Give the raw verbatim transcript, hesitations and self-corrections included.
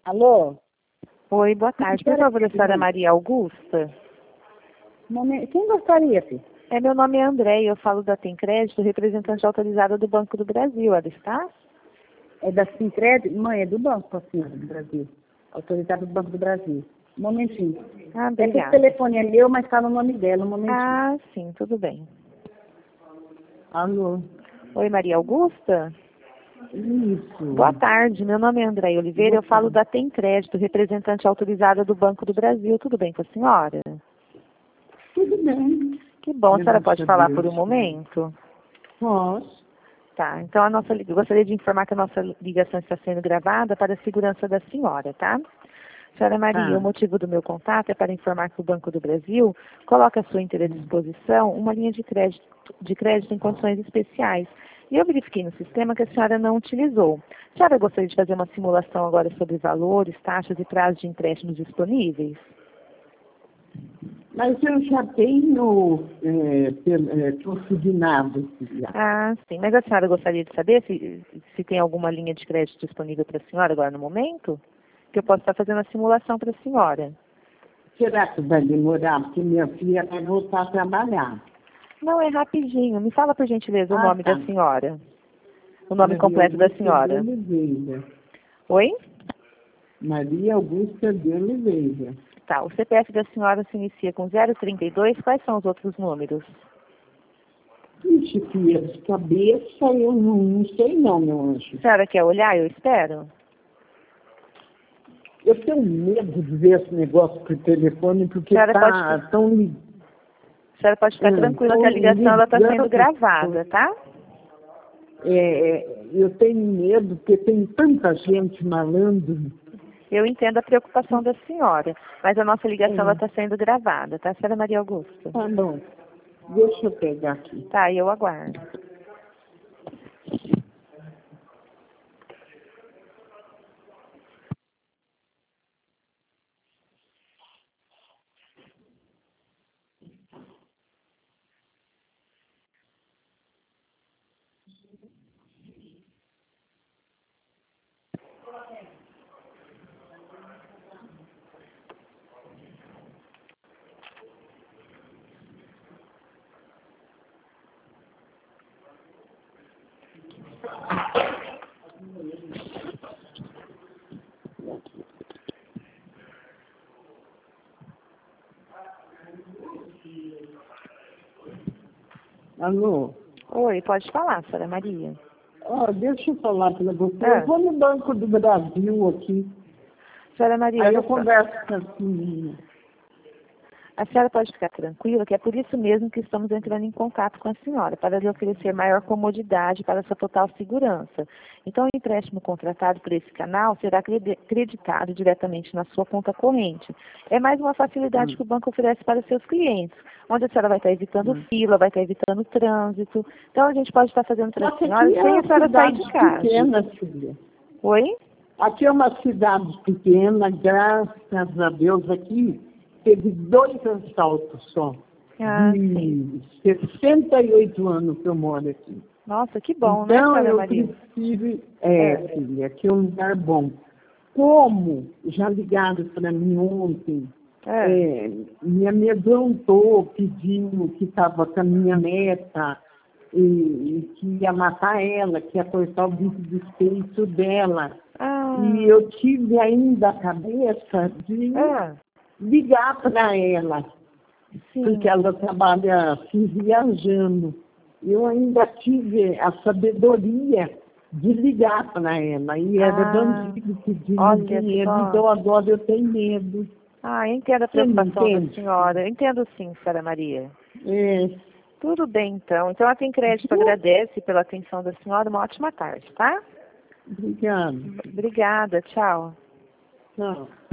Alô? Oi, boa tarde. Por favor, a senhora Maria Augusta? Momen- Quem gostaria, filho? É, meu nome é André e eu falo da Tem Crédito, representante autorizada do Banco do Brasil. Ela está? É da Sincred? Mãe, é do Banco, assim, do Brasil. Autorizado do Banco do Brasil. Um momentinho. Ah, É que o obrigada. telefone é meu, mas está no nome dela. Um momentinho. Ah, sim, tudo bem. Alô? Oi, Maria Augusta? Isso. Boa tarde, meu nome é André Oliveira, Boa eu falo tarde. da Tem Crédito, representante autorizada do Banco do Brasil. Tudo bem com a senhora? Tudo bem. Que bom, a senhora Graças pode a falar Deus. por um momento? Posso? Tá, então a nossa, eu gostaria de informar que a nossa ligação está sendo gravada para a segurança da senhora, tá? Senhora Maria, Tá. o motivo do meu contato é para informar que o Banco do Brasil coloca à sua inteira disposição uma linha de crédito, de crédito em condições especiais. E eu verifiquei no sistema que a senhora não utilizou. A senhora gostaria de fazer uma simulação agora sobre valores, taxas e prazos de empréstimos disponíveis? Mas eu já tenho é, pel- é, consignado. Já. Ah, sim. Mas a senhora gostaria de saber se, se tem alguma linha de crédito disponível para a senhora agora no momento? Que eu posso estar fazendo a simulação para a senhora. Será que vai demorar? Porque minha filha vai voltar a trabalhar. Não, é rapidinho. Me fala, por gentileza, o Ah, nome tá. da senhora. O nome Maria completo da Augusta de senhora. Oliveira. Oi? Maria Augusta de Oliveira. Tá. O C P F da senhora se inicia com zero trinta e dois. Quais são os outros números? Ixi, filha, de cabeça eu não, não sei não, meu anjo. A senhora quer olhar? Eu espero. Eu tenho medo de ver esse negócio por telefone, porque A senhora tá pode, tão... li- a senhora pode ficar hum, tranquila tão que a ligação está sendo ligando. gravada, tá? É, é, eu tenho medo, porque tem tanta gente malandro. Eu entendo a preocupação da senhora, mas a nossa ligação É, está sendo gravada, tá, senhora Maria Augusta? tá bom. Deixa eu pegar aqui. Tá, eu aguardo. Alô? Oi, pode falar, senhora Maria. Ó, deixa eu falar para você. Ah. Eu vou no Banco do Brasil aqui. Senhora Maria, Aí eu olha só. converso com a senhora. A senhora pode ficar tranquila que é por isso mesmo que estamos entrando em contato com a senhora, para lhe oferecer maior comodidade para sua total segurança. Então, o empréstimo contratado por esse canal será credi- creditado diretamente na sua conta corrente. É mais uma facilidade Hum. que o banco oferece para seus clientes, onde a senhora vai estar evitando Hum. fila, vai estar evitando trânsito. Então, a gente pode estar fazendo para Só a que senhora aqui é sem a uma senhora sair cidade de casa. pequena, filha. Oi? Aqui é uma cidade pequena, graças a Deus aqui teve dois assaltos só. Ah, sim. De sessenta e oito anos que eu moro aqui. Nossa, que bom, né, Então senhora eu Maria? prefiro, é, É. filha, aqui é um lugar bom. Como já ligaram para mim ontem, É. é, me amedrontou pedindo que estava com a minha neta e, e que ia matar ela, que ia cortar o bico do peito dela. Ah, E eu tive ainda a cabeça de ah, ligar para ela, sim. porque ela trabalha assim, viajando. Eu ainda tive a sabedoria de ligar para ela. E era Ah, bandido pedindo olha dinheiro, só. então agora eu tenho medo. Ah, eu entendo a Você não preocupação da entende? senhora. Eu entendo sim, senhora Maria. É, Tudo bem, então. Então, a Tem Crédito agradece pela atenção da senhora. Uma ótima tarde, tá? obrigada. Obrigada, tchau. Tchau.